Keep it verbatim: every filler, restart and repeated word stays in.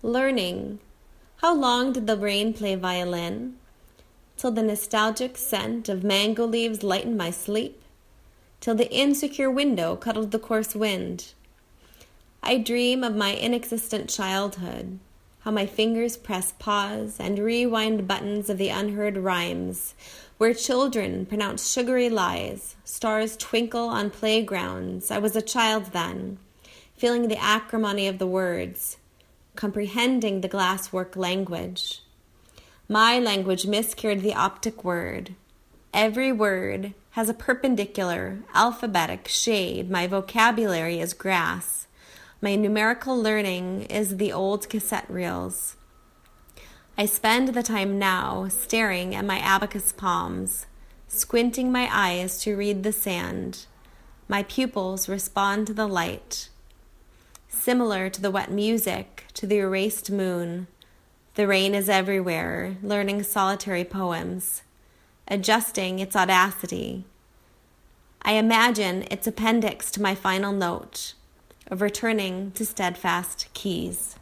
learning. How long did the rain play violin? Till the nostalgic scent of mango leaves lightened my sleep, till the insecure window cuddled the coarse wind. I dream of my inexistent childhood, how my fingers press pause and rewind buttons of the unheard rhymes, where children pronounce sugary lies, stars twinkle on playgrounds. I was a child then, feeling the acrimony of the words, comprehending the glasswork language. My language miscarried the optic word. Every word has a perpendicular, alphabetic shade. My vocabulary is grass. My numerical learning is the old cassette reels. I spend the time now staring at my abacus palms, squinting my eyes to read the sand. My pupils respond to the light. Similar to the wet music, to the erased moon, the rain is everywhere, learning solitary poems, adjusting its audacity. I imagine its appendix to my final note of returning to steadfast keys.